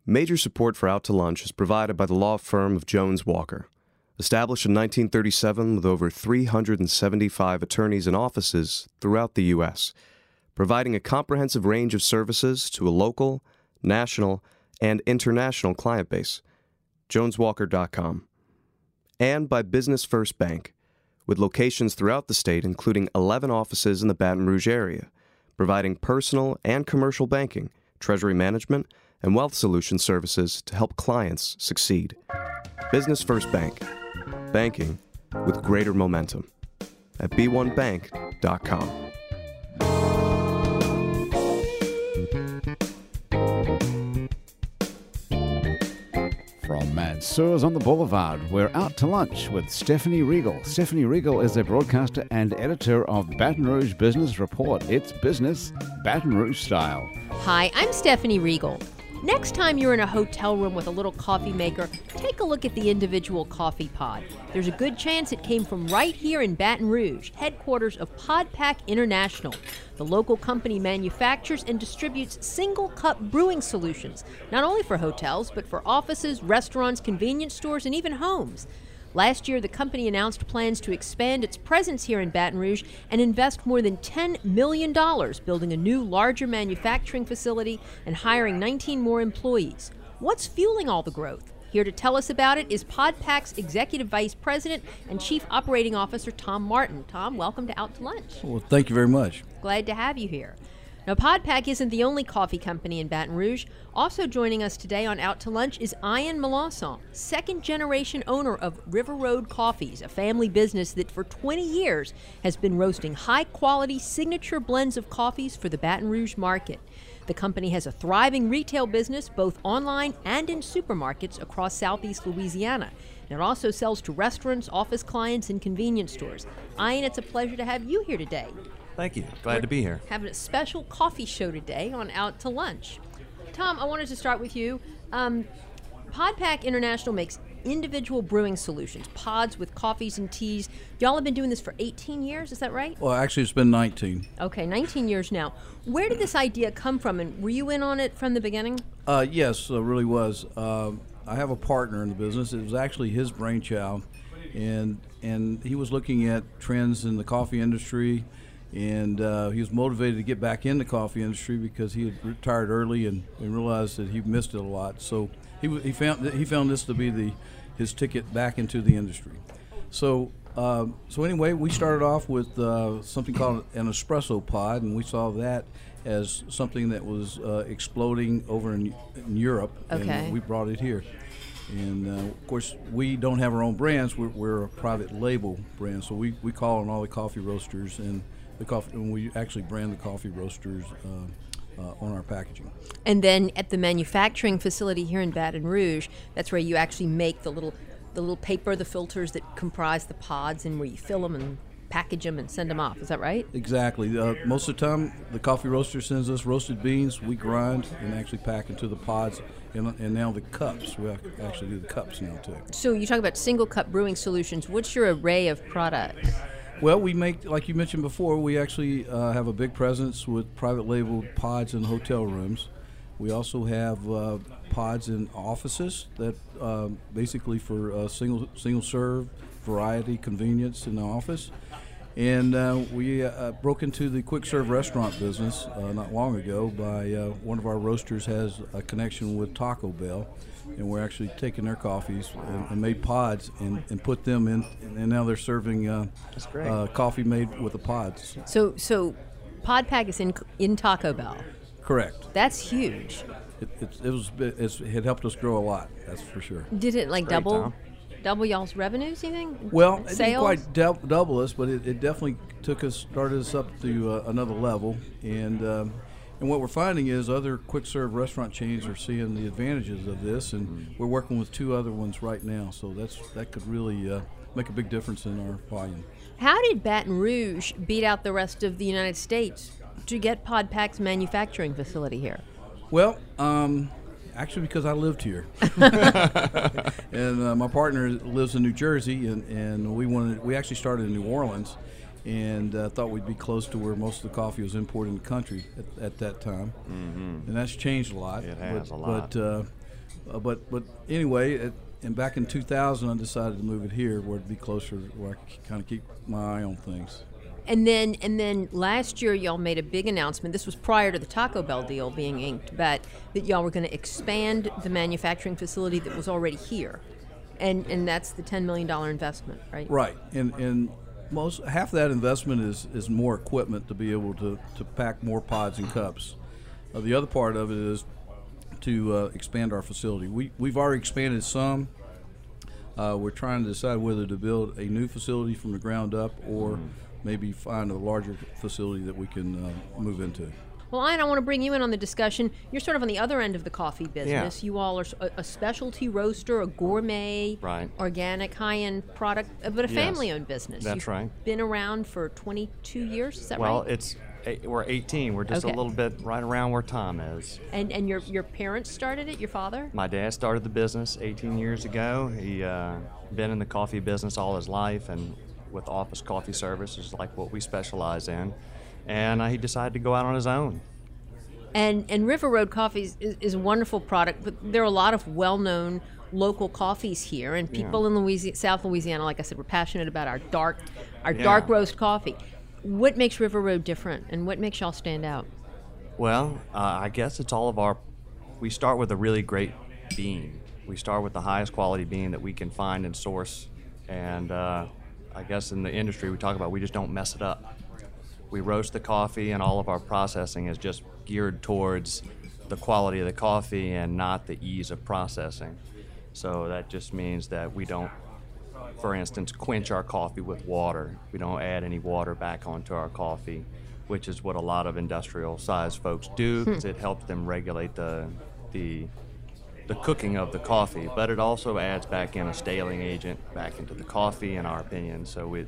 Major support for Out to Lunch is provided by the law firm of Jones Walker. Established in 1937 with over 375 attorneys and offices throughout the U.S., providing a comprehensive range of services to a local, national, and international client base. JonesWalker.com. And by Business First Bank, with locations throughout the state, including 11 offices in the Baton Rouge area, providing personal and commercial banking, treasury management, and wealth solution services to help clients succeed. Business First Bank. Banking with greater momentum. At b1bank.com. From Mansour's on the Boulevard, we're out to lunch with Stephanie Regal. Stephanie Regal is a broadcaster and editor of Baton Rouge Business Report. It's business Baton Rouge style. Hi, I'm Stephanie Regal. Next time you're in a hotel room with a little coffee maker, take a look at the individual coffee pod. There's a good chance it came from right here in Baton Rouge, headquarters of PodPak International. The local company manufactures and distributes single-cup brewing solutions, not only for hotels, but for offices, restaurants, convenience stores, and even homes. Last year, the company announced plans to expand its presence here in Baton Rouge and invest more than $10 million building a new, larger manufacturing facility and hiring 19 more employees. What's fueling all the growth? Here to tell us about it is PodPak's Executive Vice President and Chief Operating Officer, Tom Martin. Tom, welcome to Out to Lunch. Well, thank you very much. Glad to have you here. Now, PodPak isn't the only coffee company in Baton Rouge. Also joining us today on Out to Lunch is Ian Melanson, second-generation owner of River Road Coffees, a family business that for 20 years has been roasting high-quality signature blends of coffees for the Baton Rouge market. The company has a thriving retail business, both online and in supermarkets across southeast Louisiana. And it also sells to restaurants, office clients, and convenience stores. Ian, it's a pleasure to have you here today. Thank you. Glad to be here. Having a special coffee show today on Out to Lunch. Tom, I wanted to start with you. PodPak International makes individual brewing solutions, pods with coffees and teas. Y'all have been doing this for 18 years, is that right? Well, actually, it's been 19. Okay, 19 years now. Where did this idea come from, and were you in on it from the beginning? Yes, it really was. I have a partner in the business. It was actually his brainchild, and he was looking at trends in the coffee industry, and he was motivated to get back in the coffee industry because he had retired early and realized that he missed it a lot. So he found this to be his ticket back into the industry. So anyway, we started off with something called an espresso pod, and we saw that as something that was exploding over in Europe, okay. And we brought it here. And of course, we don't have our own brands. We're a private label brand, so we call on all the coffee roasters and we actually brand the coffee roasters on our packaging. And then at the manufacturing facility here in Baton Rouge, that's where you actually make the little paper, the filters that comprise the pods, and where you fill them and package them and send them off. Is that right? Exactly. Most of the time, the coffee roaster sends us roasted beans. We grind and actually pack into the pods, and now the cups. We actually do the cups now too. So you talk about single cup brewing solutions. What's your array of products? Well, we make, like you mentioned before, we actually have a big presence with private label pods in hotel rooms. We also have pods in offices that basically for single serve, variety, convenience in the office. And we broke into the quick serve restaurant business not long ago by one of our roasters has a connection with Taco Bell. And we're actually taking their coffees and made pods and put them in, and now they're serving coffee made with the pods. So PodPak is in Taco Bell. Correct. That's huge. It helped us grow a lot. That's for sure. Did it double y'all's revenues? You think? Well, sales? It didn't quite double us, but it definitely started us up to another level. And what we're finding is other quick-serve restaurant chains are seeing the advantages of this, and we're working with 2 other ones right now. So that could really make a big difference in our volume. How did Baton Rouge beat out the rest of the United States to get PodPak's manufacturing facility here? Well, actually because I lived here. And my partner lives in New Jersey, and we actually started in New Orleans. And thought we'd be close to where most of the coffee was imported in the country at that time. Mm-hmm. And that's changed a lot. It has a lot. But But anyway, and back in 2000, I decided to move it here where it'd be closer, where I could kind of keep my eye on things. And then last year y'all made a big announcement. This was prior to the Taco Bell deal being inked, but that y'all were going to expand the manufacturing facility that was already here, and that's the $10 million investment, right? Right, and half that investment is more equipment to be able to pack more pods and cups. The other part of it is to expand our facility. We've already expanded some. We're trying to decide whether to build a new facility from the ground up or maybe find a larger facility that we can move into. Well, Ian, I want to bring you in on the discussion. You're sort of on the other end of the coffee business. Yeah. You all are a specialty roaster, a gourmet, Right. organic, high-end product, but a Yes. family-owned business. That's You've right. Been around for 22 years, is that Well, right? we're 18. We're just Okay. a little bit right around where Tom is. And your parents started it, your father? My dad started the business 18 years ago. He been in the coffee business all his life, and with office coffee service is like what we specialize in. And he decided to go out on his own. And River Road Coffee is a wonderful product, but there are a lot of well-known local coffees here, and people in South Louisiana, like I said, we're passionate about our dark roast coffee. What makes River Road different, and what makes y'all stand out? Well, I guess it's all of we start with a really great bean. We start with the highest quality bean that we can find and source. And I guess in the industry we talk about we just don't mess it up. We roast the coffee, and all of our processing is just geared towards the quality of the coffee and not the ease of processing. So that just means that we don't, for instance, quench our coffee with water. We don't add any water back onto our coffee, which is what a lot of industrial-sized folks do, because it helps them regulate the cooking of the coffee. But it also adds back in a staling agent back into the coffee, in our opinion. So we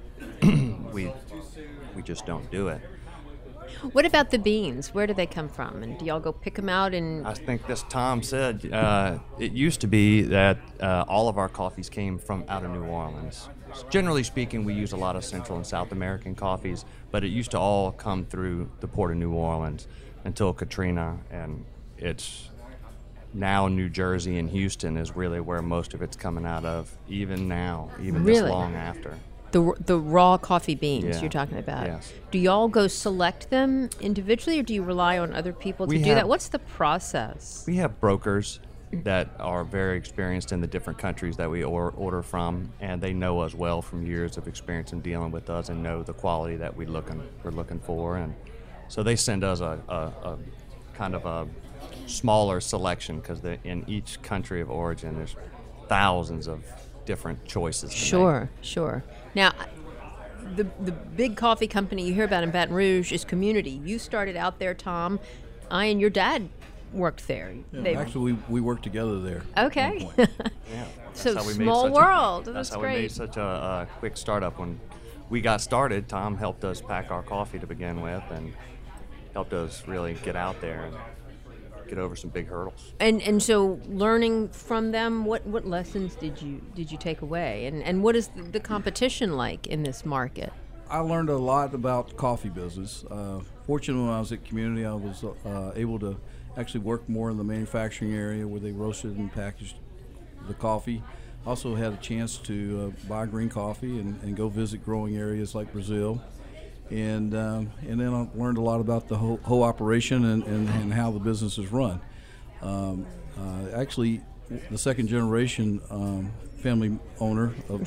just don't do it. What about the beans? Where do they come from? And do y'all go pick them out? And I think this Tom said, it used to be that all of our coffees came from out of New Orleans. Generally speaking, we use a lot of Central and South American coffees, but it used to all come through the port of New Orleans until Katrina, and it's now New Jersey and Houston is really where most of it's coming out of, even now, even Really? this long after. the raw coffee beans Yeah. you're talking about. Yes. Do y'all go select them individually, or do you rely on other people to We do have- that? What's the process? We have brokers that are very experienced in the different countries that we order from, and they know us well from years of experience in dealing with us and know the quality that we're looking for, and so they send us a kind of a smaller selection, because in each country of origin there's thousands of different choices to make. Sure. Now, the big coffee company you hear about in Baton Rouge is Community. You started out there, Tom. I and your dad worked there. Yeah, actually, we worked together there. Okay. At one point. Yeah. So That's how we made small such world. That's That's how great. we made such a quick startup. When we got started, Tom helped us pack our coffee to begin with, and helped us really get out there and get over some big hurdles. And so learning from them, what lessons did you take away? And what is the competition like in this market? I learned a lot about coffee business. Fortunately, when I was at Community, I was able to actually work more in the manufacturing area where they roasted and packaged the coffee. Also had a chance to buy green coffee and go visit growing areas like Brazil. And then I learned a lot about the whole operation and how the business is run. Actually, the second generation family owner of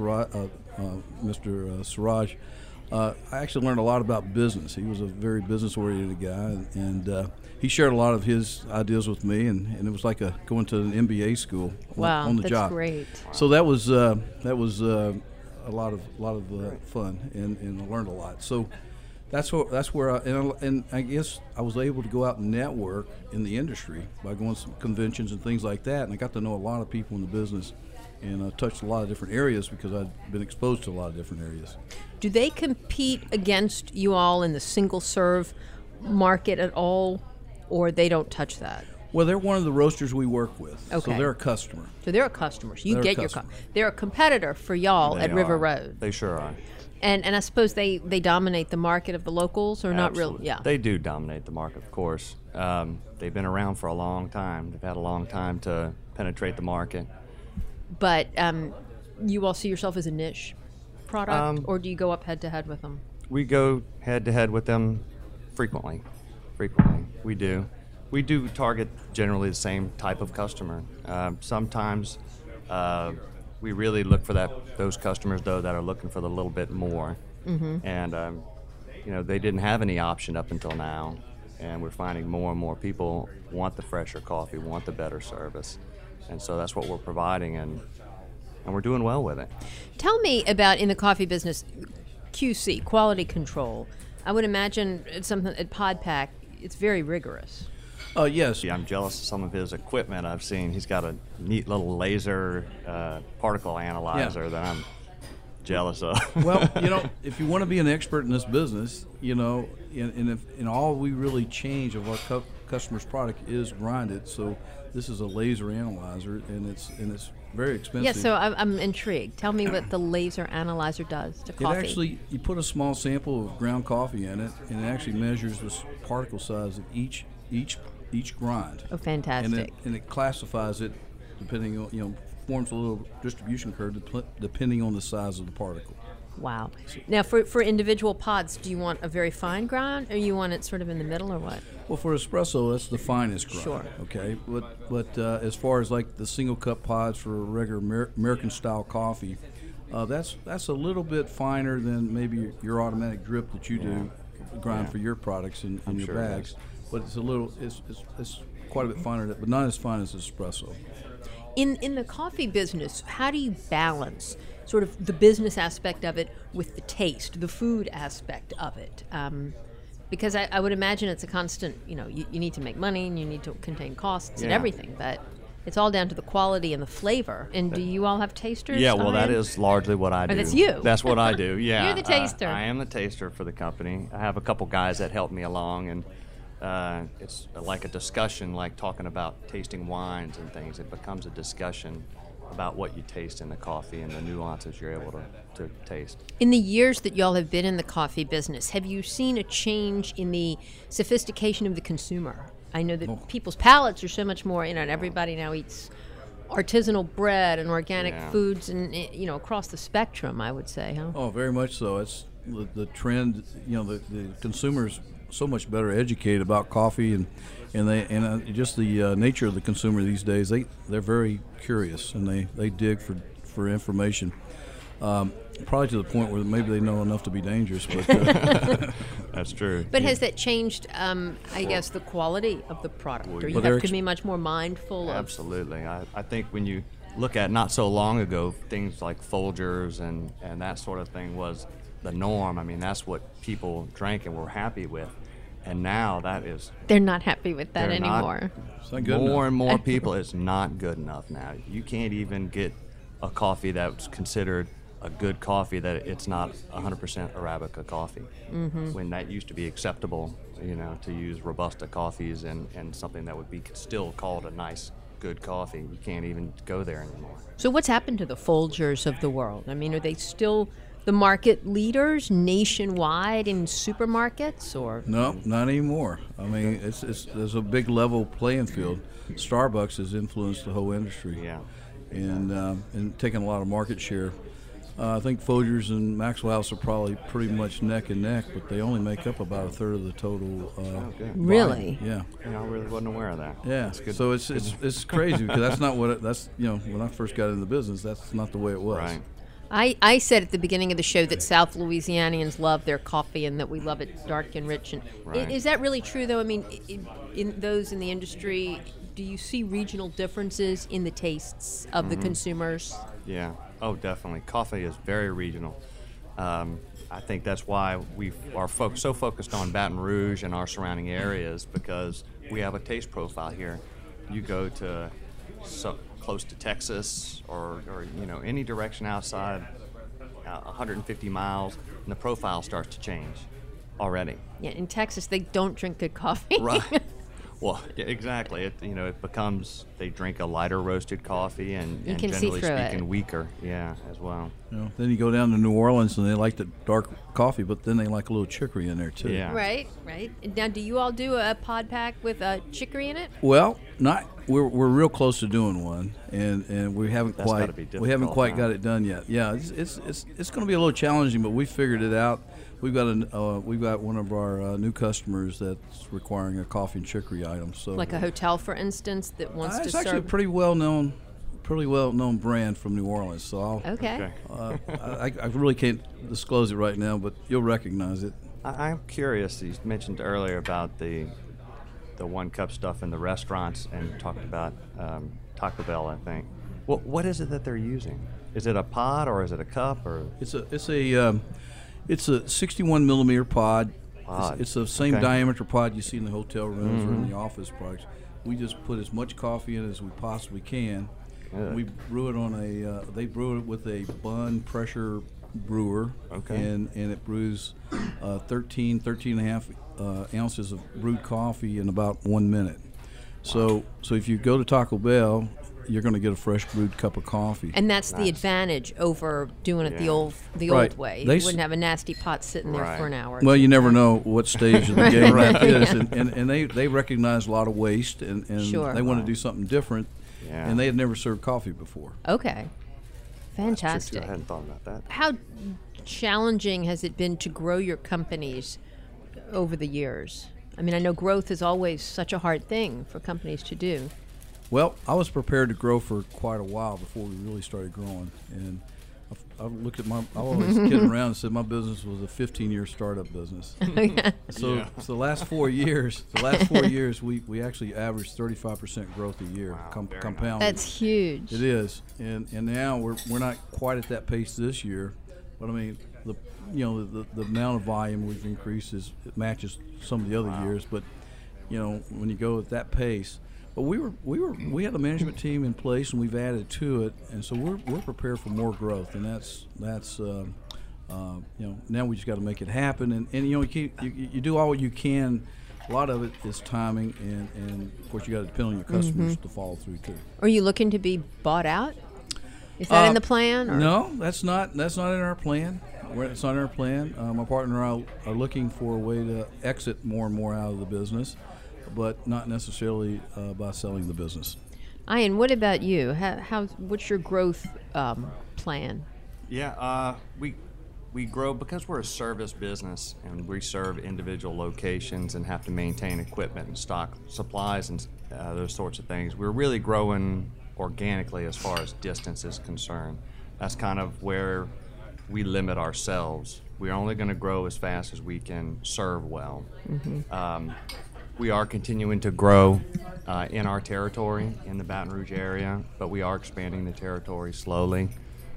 Mr. Siraj, I actually learned a lot about business. He was a very business-oriented guy, and he shared a lot of his ideas with me, and it was like going to an MBA school on the that's job. great. So that was a lot of fun, and I learned a lot. So that's where I guess I was able to go out and network in the industry by going to some conventions and things like that, and I got to know a lot of people in the business, and I touched a lot of different areas because I'd been exposed to a lot of different areas. Do they compete against you all in the single serve market at all, or they don't touch that? Well, they're one of the roasters we work with, Okay. so they're a customer. So they're a customer. So you They're a get your customer. they're a competitor for y'all They at River are. Road. They sure are. And I suppose they dominate the market of the locals, or not really? Absolutely. Yeah. They do dominate the market, of course. They've been around for a long time. They've had a long time to penetrate the market. But you all see yourself as a niche product, or do you go up head-to-head with them? We go head-to-head with them frequently. We do target generally the same type of customer. Sometimes we really look for those customers, though, that are looking for the little bit more. And, they didn't have any option up until now. And we're finding more and more people want the fresher coffee, want the better service. And so that's what we're providing, and we're doing well with it. Tell me about, in the coffee business, QC, quality control. I would imagine it's something at PodPak, it's very rigorous. Yes. I'm jealous of some of his equipment I've seen. He's got a neat little laser particle analyzer that I'm jealous of. Well, if you want to be an expert in this business, and all we really change of our customer's product is grinded. So this is a laser analyzer, and it's very expensive. Yeah, so I'm intrigued. Tell me what the laser analyzer does to coffee. You put a small sample of ground coffee in it, and it actually measures the particle size of each grind. Oh, fantastic. And it classifies it depending on, forms a little distribution curve depending on the size of the particle. Wow. Now, for individual pods, do you want a very fine grind, or you want it sort of in the middle, or what? Well, for espresso, that's the finest grind. Sure. Okay, but as far as like the single cup pods for regular American style coffee, that's a little bit finer than maybe your automatic drip that you do grind for your products in your sure bags. But it's quite a bit finer, but not as fine as espresso. In the coffee business, how do you balance sort of the business aspect of it with the taste, the food aspect of it? Because I would imagine it's a constant, you need to make money and you need to contain costs and everything, but it's all down to the quality and the flavor. And do you all have tasters? Yeah, well, that is largely what I do. Oh, that's you. That's what I do, yeah. You're the taster. I am the taster for the company. I have a couple guys that help me along, and it's like a discussion, like talking about tasting wines and things. It becomes a discussion about what you taste in the coffee and the nuances you're able to taste. In the years that y'all have been in the coffee business, have you seen a change in the sophistication of the consumer? I know that people's palates are so much more, and everybody now eats artisanal bread and organic foods, and across the spectrum, I would say, huh? Oh, very much so. It's the trend. The consumers so much better educated about coffee, and just the nature of the consumer these days. They're very curious, and they dig for information. Probably to the point where maybe they know enough to be dangerous, but that's true. But has that changed? I guess the quality of the product, or you have to be much more mindful of. Absolutely. I think when you look at not so long ago, things like Folgers and that sort of thing was the norm. I mean, that's what people drank and were happy with. And now they're not happy with that anymore. It's not good more enough. And more people, it's not good enough now. You can't even get a coffee that's considered a good coffee that it's not 100% Arabica coffee. When that used to be acceptable, to use Robusta coffees and something that would be still called a nice, good coffee. You can't even go there anymore. So what's happened to the Folgers of the world? I mean, are they still the market leaders nationwide in supermarkets, or? No, not anymore. I mean, there's a big level playing field. Starbucks has influenced the whole industry, and taken a lot of market share. I think Folgers and Maxwell House are probably pretty much neck and neck, but they only make up about a third of the total. Really? Yeah. I really wasn't aware of that. Yeah. That's good. So it's crazy because that's not what when I first got into the business, that's not the way it was. Right. I said at the beginning of the show that South Louisianians love their coffee and that we love it dark and rich. And is that really true, though? I mean, in those in the industry, do you see regional differences in the tastes of the consumers? Yeah. Oh, definitely. Coffee is very regional. I think that's why we are so focused on Baton Rouge and our surrounding areas, because we have a taste profile here. You go to close to Texas or any direction outside 150 miles, and the profile starts to change already. Yeah, in Texas, they don't drink good coffee. Right. Well, exactly. It becomes, they drink a lighter roasted coffee and generally speaking weaker, as well. Then you go down to New Orleans and they like the dark coffee, but then they like a little chicory in there too. Yeah. Right. Now, do you all do a PodPak with chicory in it? Well, not we're real close to doing one, and we haven't That's gotta be difficult, got it done yet. Yeah, it's going to be a little challenging, but we figured it out. We've got one of our new customers that's requiring a coffee and chicory item. So Like a hotel, for instance, that wants to it's serve. actually a pretty well known brand from New Orleans. So Okay. I really can't disclose it right now, but you'll recognize it. I'm curious. You mentioned earlier about the one cup stuff in the restaurants and talked about Taco Bell, I think. What is it that they're using? Is it a pod or is it a cup or? It's a 61 millimeter pod. Pod. It's the same Okay. diameter pod you see in the hotel rooms or in the office products. We just put as much coffee in as we possibly can. Good. We brew it on they brew it with a Bunn pressure brewer. Okay. And it brews 13 and a half ounces of brewed coffee in about 1 minute. So if you go to Taco Bell, you're going to get a fresh brewed cup of coffee. And that's the advantage over doing it the Yeah. old Right. way. They You s- wouldn't have a nasty pot sitting there Right. for an hour. or Well, two. you never know what stage of the game that is, Yeah. and they recognize a lot of waste, and Sure. they want to do something different, Yeah. and they had never served coffee before. Okay. True, Fantastic. I hadn't thought about that. How challenging has it been to grow your companies over the years? I mean, I know growth is always such a hard thing for companies to do. Well, I was prepared to grow for quite a while before we really started growing, and I looked at I always kidding around and said my business was a 15-year startup business. So the last 4 years, we actually averaged 35% growth a year, very compounded. That's huge. It is, and now we're not quite at that pace this year, but I mean the amount of volume we've increased it matches some of the other years, but when you go at that pace, but we had a management team in place and we've added to it, and so we're prepared for more growth, and that's now we just got to make it happen, and you do all you can. A lot of it is timing, and of course you got to depend on your customers to follow through too. Are you looking to be bought out? Is that in the plan? Or? No, that's not in our plan. It's not in our plan. My partner and I are looking for a way to exit more and more out of the business, but not necessarily by selling the business. Ian, what about you? What's your growth plan? Yeah, we grow because we're a service business and we serve individual locations and have to maintain equipment and stock supplies and those sorts of things. We're really growing organically as far as distance is concerned. That's kind of where we limit ourselves. We're only going to grow as fast as we can serve well. We are continuing to grow in our territory in the Baton Rouge area, but we are expanding the territory slowly.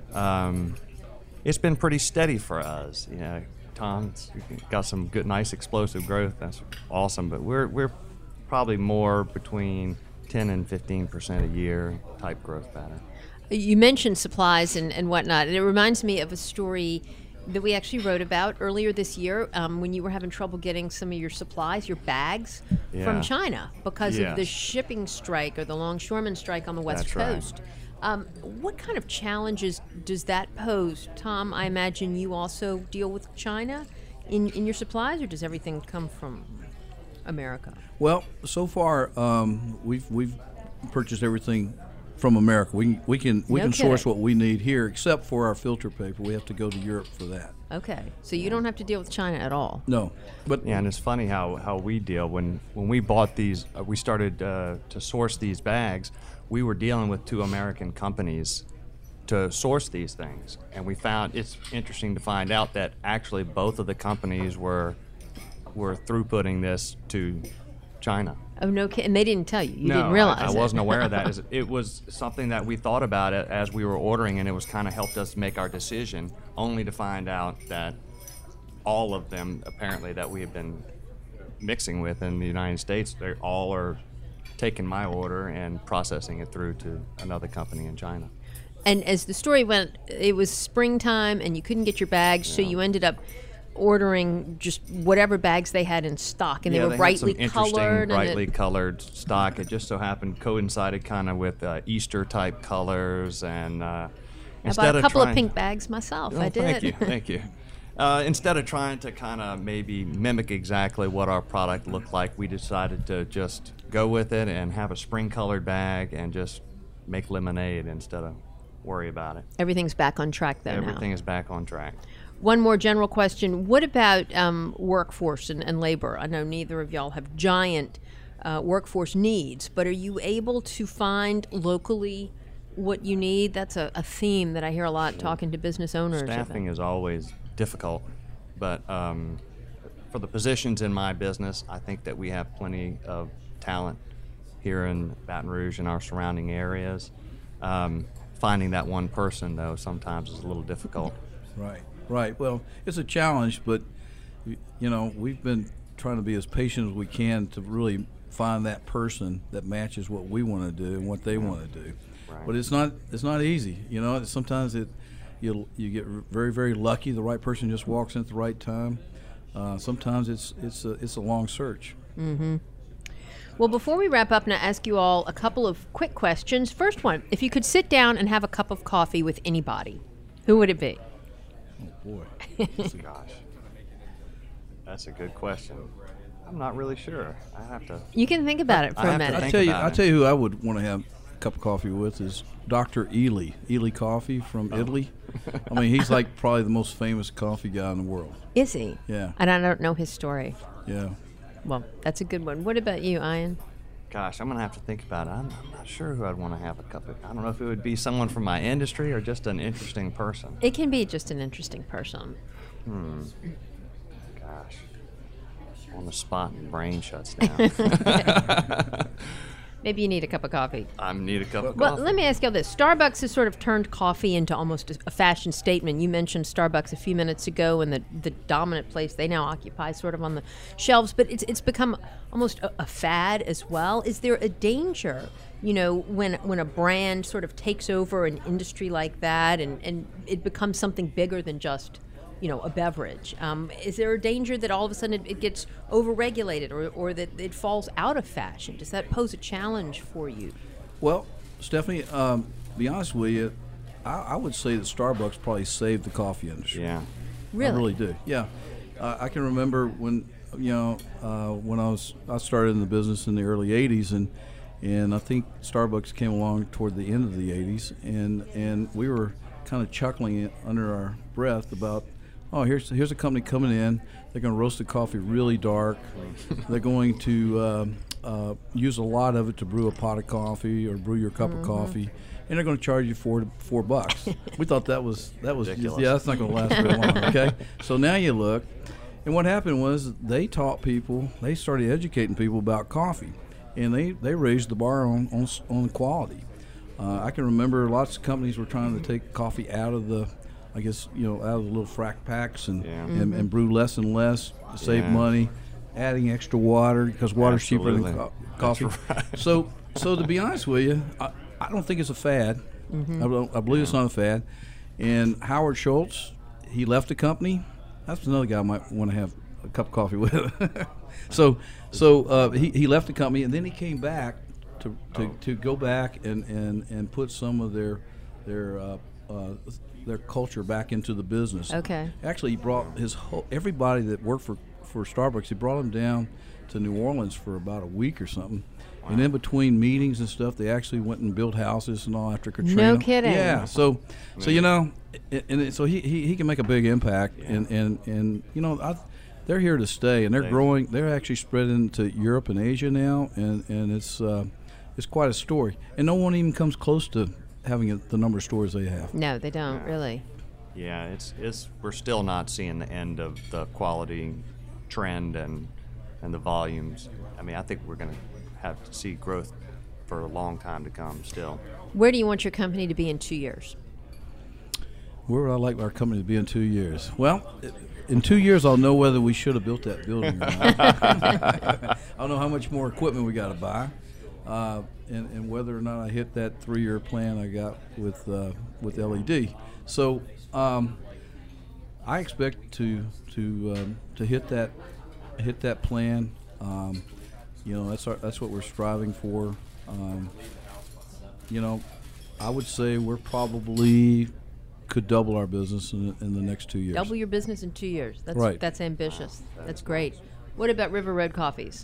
It's been pretty steady for us. Tom's got some good, nice, explosive growth. That's awesome. But we're probably more between 10 and 15% a year type growth pattern. You mentioned supplies and whatnot, and it reminds me of a story that we actually wrote about earlier this year when you were having trouble getting some of your supplies, your bags, from Yeah. China because of the Yes. shipping strike or the longshoreman strike on the West That's right. Coast. What kind of challenges does that pose? Tom, I imagine you also deal with China in your supplies, or does everything come from America? Well, so far we've purchased everything from America. We can source kidding. what we need here, except for our filter paper. We have to go to Europe for that. Okay, so you don't have to deal with China at all. No, but Yeah, and it's funny how we deal. When we bought these, we started to source these bags, we were dealing with 2 American companies to source these things. And we found, it's interesting to find out that actually both of the companies were throughputting this to China. Oh, no kidding. And they didn't tell you. You No, didn't realize I it. wasn't aware of that. It was something that we thought about it as we were ordering, and it was kind of helped us make our decision, only to find out that all of them, apparently, that we have been mixing with in the United States, they all are taking my order and processing it through to another company in China. And as the story went, it was springtime and you couldn't get your bags, so you ended up ordering just whatever bags they had in stock, and Yeah, they were had brightly some interesting, colored. brightly colored stock. It just so happened coincided kind of with Easter type colors, and I instead bought a of couple of trying- pink bags myself. Oh, I did. Thank you. Instead of trying to kind of maybe mimic exactly what our product looked like, we decided to just go with it and have a spring-colored bag and just make lemonade instead of worry about it. Everything's back on track, though, Everything now. is back on track. One more general question. What about workforce and labor? I know neither of y'all have giant workforce needs, but are you able to find locally what you need? That's a theme that I hear a lot talking to business owners. Staffing is always difficult, but for the positions in my business, I think that we have plenty of talent here in Baton Rouge and our surrounding areas. Finding that one person, though, sometimes is a little difficult. Right. Well, it's a challenge, but we've been trying to be as patient as we can to really find that person that matches what we want to do and what they want to do. Right. But it's not easy. Sometimes you get very, very lucky. The right person just walks in at the right time. Sometimes it's a long search. Mm-hmm. Well, before we wrap up, I'm going to ask you all a couple of quick questions. First one, if you could sit down and have a cup of coffee with anybody, who would it be? Oh, boy. Gosh, that's a good question. I'm not really sure. I have to. You can think about it for a minute. I'll tell you who I would want to have a cup of coffee with is Dr. Ely Coffee from Italy. I mean, he's like probably the most famous coffee guy in the world. Is he? Yeah. And I don't know his story. Yeah. Well, that's a good one. What about you, Ian? Gosh, I'm going to have to think about it. I'm not sure who I'd want to have a cup of. I don't know if it would be someone from my industry or just an interesting person. It can be just an interesting person. Gosh. On the spot and brain shuts down. Maybe you need a cup of coffee. I need a cup of Well, coffee. let me ask you this. Starbucks has sort of turned coffee into almost a fashion statement. You mentioned Starbucks a few minutes ago and the dominant place they now occupy sort of on the shelves, but it's become almost a fad as well. Is there a danger, when a brand sort of takes over an industry like that and it becomes something bigger than just a beverage? Is there a danger that all of a sudden it gets overregulated or that it falls out of fashion? Does that pose a challenge for you? Well, Stephanie, be honest with you, I would say that Starbucks probably saved the coffee industry. Yeah. Really? I really do. Yeah. I can remember when when I started in the business in the early '80s, and I think Starbucks came along toward the end of the '80s, and we were kind of chuckling under our breath about, oh, here's a company coming in. They're going to roast the coffee really dark. They're going to use a lot of it to brew a pot of coffee or brew your cup of coffee, and they're going to charge you $4. We thought that was Ridiculous. yeah, that's not going to last very long. Okay, so now you look, and what happened was they started educating people about coffee, and they raised the bar on quality. I can remember lots of companies were trying to take coffee out of the, out of the little frac packs and brew less and less to save money, adding extra water because water's cheaper than coffee. Right. So to be honest with you, I don't think it's a fad. I believe it's not a fad. And Howard Schultz, he left the company. That's another guy I might want to have a cup of coffee with. So he left the company, and then he came back to go back and put some of their culture back into the business. Okay. Actually, he brought everybody that worked for Starbucks. He brought them down to New Orleans for about a week or something. Wow. And in between meetings and stuff, they actually went and built houses and all after Katrina. No kidding. Yeah. So so he can make a big impact, and they're here to stay, and they're growing. They're actually spreading to Europe and Asia now, and it's quite a story. And no one even comes close to having the number of stores they have. No, they don't really. Yeah, we're still not seeing the end of the quality trend and the volumes. I mean, I think we're going to have to see growth for a long time to come still. Where do you want your company to be in 2 years? Where would I like our company to be in 2 years? Well, in 2 years, I'll know whether we should have built that building or not. I'll know how much more equipment we got to buy, and whether or not I hit that 3-year plan I got with LED. So I expect to hit that plan. That's what we're striving for. I would say we're probably could double our business in the next 2 years. Double your business in 2 years. That's Right. That's ambitious. That's great. What about River Road Coffees?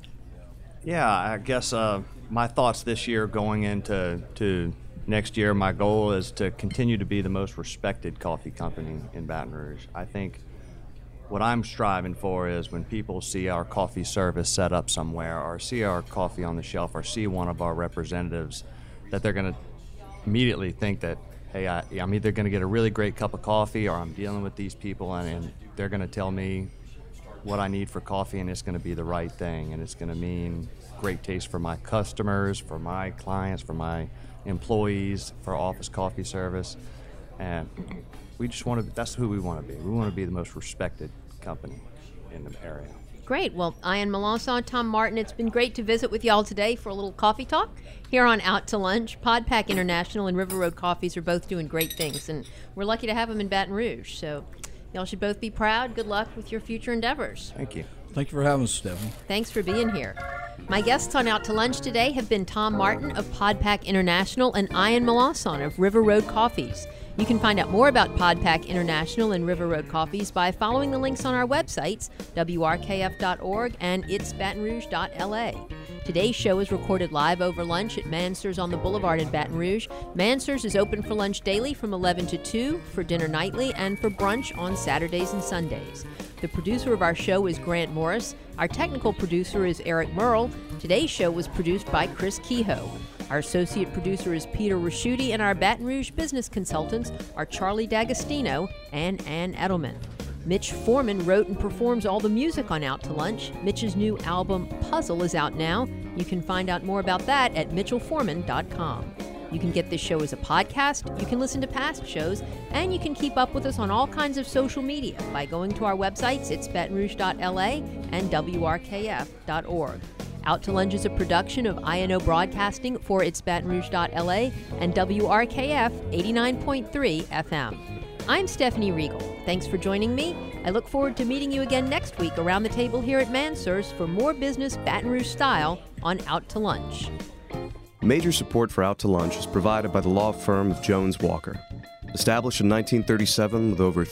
Yeah, I guess my thoughts this year going into next year, my goal is to continue to be the most respected coffee company in Baton Rouge. I think what I'm striving for is when people see our coffee service set up somewhere or see our coffee on the shelf or see one of our representatives, that they're going to immediately think that, hey, I'm either going to get a really great cup of coffee or I'm dealing with these people and they're going to tell me what I need for coffee, and it's going to be the right thing, and it's going to mean great taste for my customers, for my clients, for my employees, for office coffee service. And we just want to, that's who we want to be. We want to be the most respected company in the area. Great. Well, Ian Melanson, Tom Martin, it's been great to visit with y'all today for a little coffee talk here on Out to Lunch. PodPack International and River Road Coffees are both doing great things, and we're lucky to have them in Baton Rouge. So y'all should both be proud. Good luck with your future endeavors. Thank you. Thank you for having us, Stephanie. Thanks for being here. My guests on Out to Lunch today have been Tom Martin of PodPack International and Ian Melanson of River Road Coffees. You can find out more about PodPack International and River Road Coffees by following the links on our websites, wrkf.org and itsbatonrouge.la. Today's show is recorded live over lunch at Mansur's on the Boulevard in Baton Rouge. Mansur's is open for lunch daily from 11 to 2, for dinner nightly, and for brunch on Saturdays and Sundays. The producer of our show is Grant Morris. Our technical producer is Eric Merle. Today's show was produced by Chris Kehoe. Our associate producer is Peter Raschuti, and our Baton Rouge business consultants are Charlie D'Agostino and Ann Edelman. Mitch Foreman wrote and performs all the music on Out to Lunch. Mitch's new album, Puzzle, is out now. You can find out more about that at mitchellforeman.com. You can get this show as a podcast, you can listen to past shows, and you can keep up with us on all kinds of social media by going to our websites, itsbatonrouge.la and wrkf.org. Out to Lunch is a production of INO Broadcasting for itsbatonrouge.la and WRKF 89.3 FM. I'm Stephanie Riegel. Thanks for joining me. I look forward to meeting you again next week around the table here at Mansur's for more business Baton Rouge style on Out to Lunch. Major support for Out to Lunch is provided by the law firm of Jones Walker. Established in 1937 with over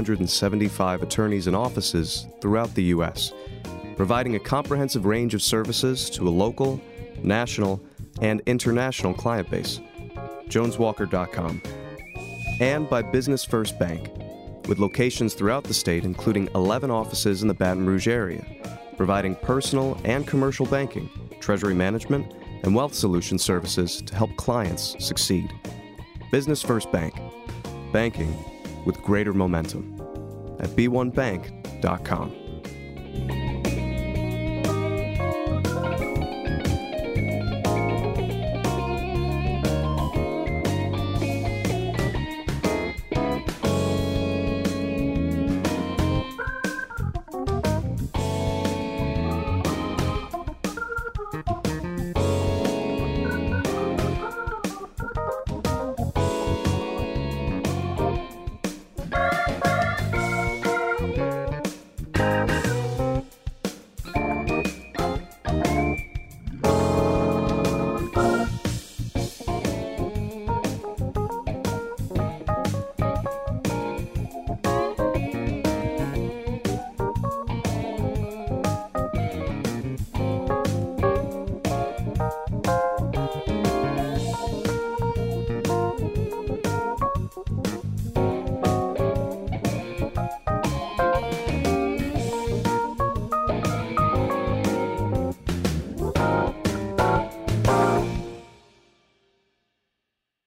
375 attorneys and offices throughout the U.S., providing a comprehensive range of services to a local, national, and international client base. JonesWalker.com. And by Business First Bank, with locations throughout the state, including 11 offices in the Baton Rouge area, providing personal and commercial banking, treasury management, and wealth solution services to help clients succeed. Business First Bank. Banking with greater momentum. At b1bank.com.